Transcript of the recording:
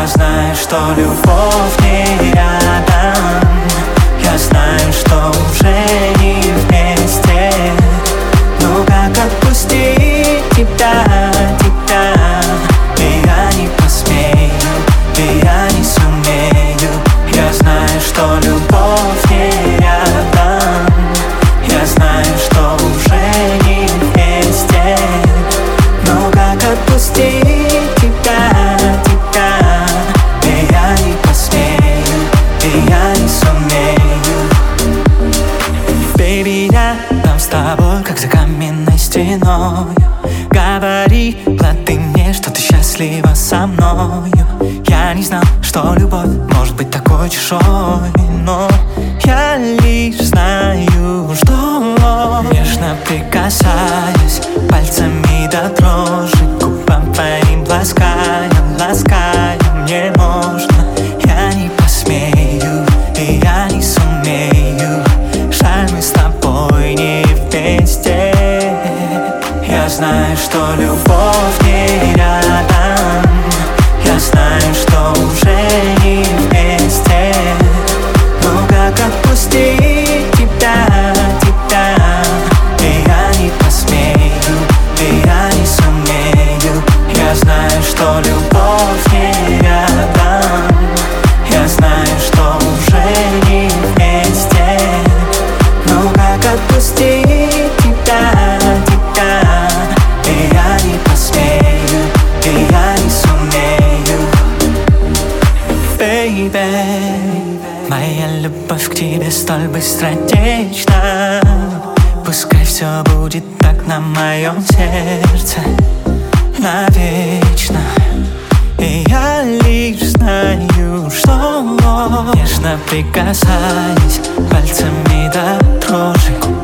Я знаю, что любовь не рядом. Я знаю, что уже не вместе. Но как отпустить тебя, тебя? И я не посмею, и я не сумею. Я знаю, что любовь не рядом. Я знаю, что уже не вместе. Но как отпустить тебя, тебя? И я не посмею, и я не сумею. Baby, рядом с тобой, как за каменной стеною. Говорила ты мне, что ты счастлива со мною. Я не знал, что любовь может быть такой чужой, но я лишь знаю, что нежно прикасаясь пальцами до дрожи, губам твоим лаская, лаская мне можно. Я не посмею, и я не сумею. Жаль, мы с тобой не вместе. Я знаю, что любовь не рядом. Я знаю, что уже не вместе. Но как отпустить тебя, тебя? И я не посмею, и я не сумею. Я знаю, что любовь не рядом. Я знаю, что уже не вместе. Но как отпустить тебя, тебя? И я не посмею, и я не сумею. Baby, моя любовь к тебе столь быстротечна. Пускай все будет так на моем сердце навечно. И я лишь знаю, что нежно прикасаясь пальцами до дрожи,